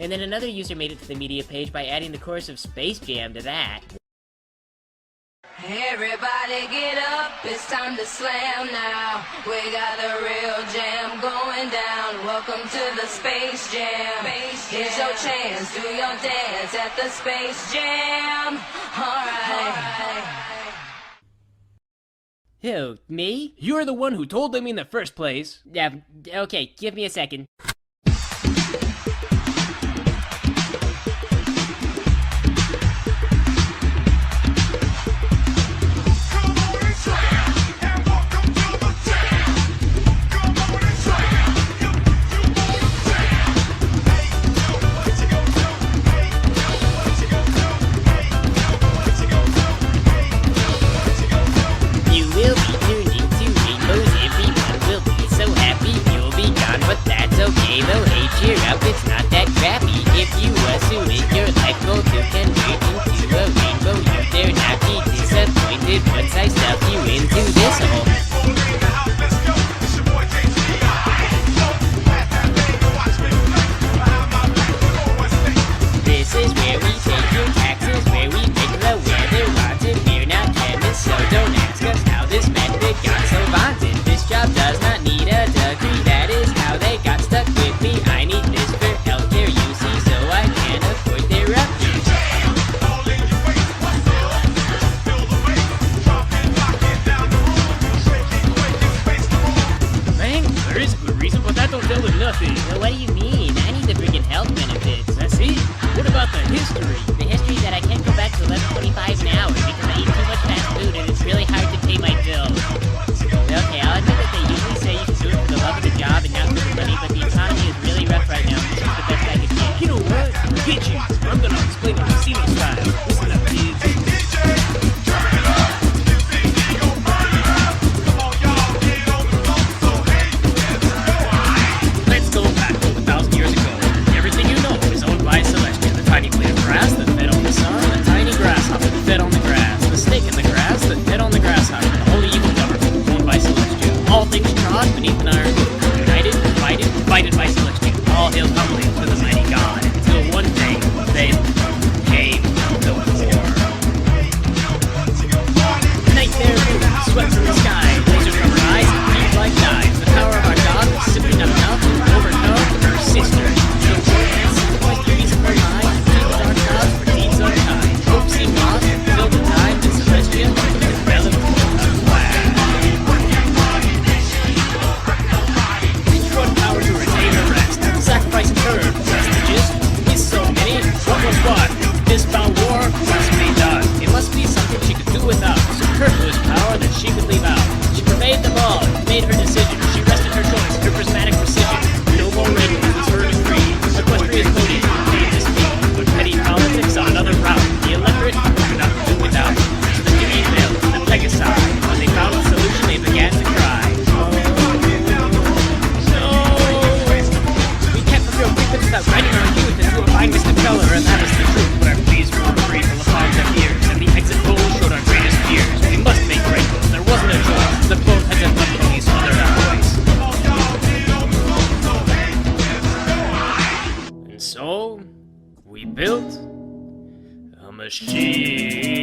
And then another user made it to the media page by adding the chorus of Space Jam to that. Everybody get up, it's time to slam now. We got the real jam going down. Welcome to the Space Jam. Here's your chance, do your dance at the Space Jam. Alright. Who, me? You're the one who told them in the first place. Okay, give me a second. Cheer up, it's not that crappy. If you assume it, your life goal too can turn into a rainbow. You dare not be disappointed once I stuff you into this hole. This is where we take your taxes, where we make the weather wanted. We're not chemists, so don't ask us how this method got so vaunted. This job does not need a degree, that is how they got stuck with me. I need this for healthcare, you see, so I can afford therapy. Man, there is a good reason, but that don't tell them nothing. So what do you mean? I need the freaking health benefits. That's it. What about the history? The history that I can't go back to 11:25 an hour because I eat too much fast food and it's really hard to pay my bills. Okay, I'll admit that they usually say you should do it for the love of the job and not for the money, but the economy is really rough right now. This is the best I could get. You know what? Get you. I'm gonna explain the casino style. Listen up, kids. Let's go back 1,000 years ago. Everything you know is owned by Celestia. The tiny blade of grass that fed on the sun, the tiny grasshopper that fed on the grass, the snake in the grass that fed on the grasshopper, the holy evil government owned by Celestia. All things trod beneath an iron roof, united, divided by Celestia. All hail humbly to the mighty God, until one day they came the war. Night there swept from the sky, lasers from her eyes, beat like knives. The power of our God was simply not enough to overcome her sister. The war and sacrificed the reason of her mind, people dark gods for deeds unkind. Hope seemed lost, filled the time, and Celestia developed a plan. Destroyed power to retain her rest, sacrificing her vestiges. Is so many, what was what? This bound war must be done. It must be something she could do without, superfluous power that she could leave out. She pervaded them all, made her decision. She rested her choice, her prismatic precision. No more waiting, it was her decree. Equestria's podium made this feat. But petty politics on another route. The electorate could not do without. So the Gideon built, the Pegasi. When they found a solution, they began to cry. No! We can't fulfill treatment without writing our youth into a fine Mr. Keller, and that is the truth. But our pleas were free from upon their ears, and the exit polls showed our greatest fears. We must make great ones. There wasn't a choice. The boat had to let police smothered our voice. And so, we built a machine.